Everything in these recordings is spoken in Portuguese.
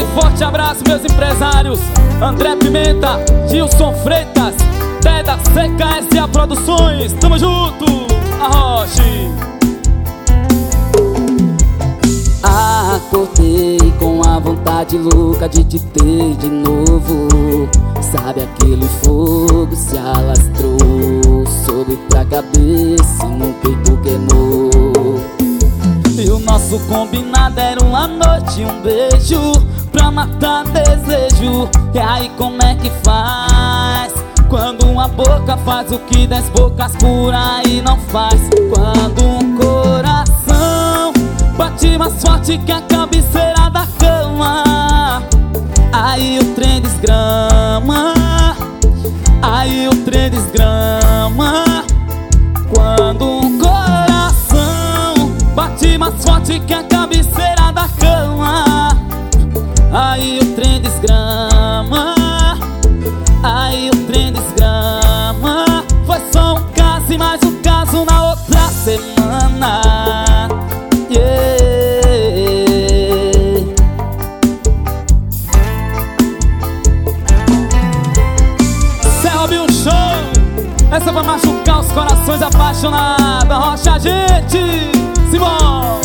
Aquele forte abraço, meus empresários: André Pimenta, Gilson Freitas, Teda CKSA Produções. Tamo junto, Arroche. Acordei com a vontade louca de te ter de novo. Sabe, aquele fogo se alastrou, sobe pra cabeça e no peito queimou. E o nosso combinado era uma noite e um beijo pra matar desejo. E aí como é que faz? Quando uma boca faz o que 10 bocas por aí não faz. Quando um coração bate mais forte que a cabeceira da cama, aí o trem desgrama, aí o trem desgrama. Quando um coração bate mais forte que a cabeceira da cama, aí o trem desgrama, aí o trem desgrama. Foi só um caso e mais um caso na outra semana. Cê ouviu um show? Essa vai machucar os corações apaixonados. Arrocha a gente, Simão.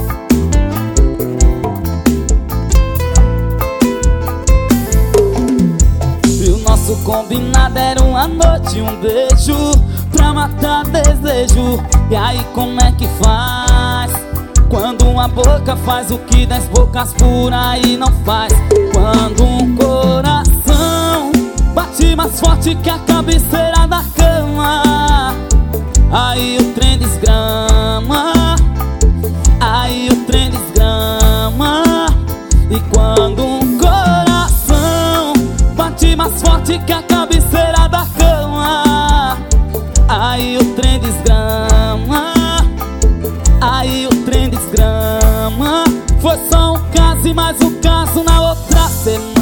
E o nosso combinado era uma noite e um beijo pra matar desejo. E aí como é que faz? Quando uma boca faz o que 10 bocas por aí não faz. Quando um coração bate mais forte que a cabeceira da cama, aí o trem desgrama, aí o trem desgrama. E quando um coração bate mais forte que a cabeceira da cama, aí o trem desgrama, aí o trem desgrama. Foi só um caso e mais um caso na outra semana.